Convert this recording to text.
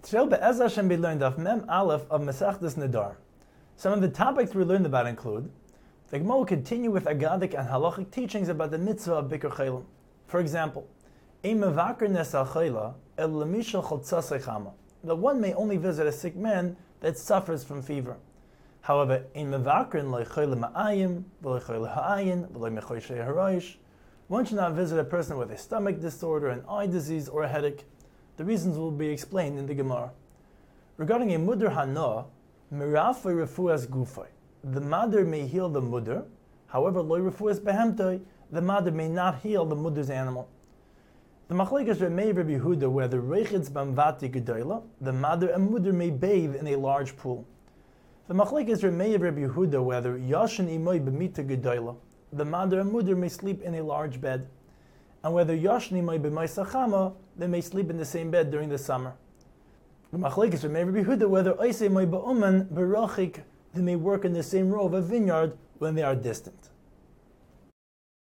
Today, Be'ez Hashem, we learned of Mem Aleph of Masechtas Nidar. Some of the topics we learned about include: the Gemara will continue with Agadic and Halachic teachings about the mitzvah of Bikur Chelim. For example, Ein Mevaker Nesal Chayla El Lemishal Chotzasei Chama. That one may only visit a sick man that suffers from fever. However, Ein Mevaker Lo Chayla Ma'ayim V'Lo Chayla Ha'ayin V'Lo Mechoshei Haraish. One should not visit a person with a stomach disorder, an eye disease, or a headache. The reasons will be explained in the Gemara. Regarding a mudar hana, mirafay refuas gufay. The mother may heal the mudar, however, loy refuas behemtoy, the mother may not heal the muddar's animal. The machlekes Remei Rabbi Yehuda, whether reichitz bamvati gedola, the mother and mudar may bathe in a large pool. The machlekes Remei Rabbi Yehuda, whether yashin imoy b'mita gedola, the mother and mudar may sleep in a large bed. And whether Yashni may be Maisachama, they may sleep in the same bed during the summer. The machlekes Remei Rabbi Yehuda, whether Oisei may ba'uman berachik, they may work in the same row of a vineyard when they are distant.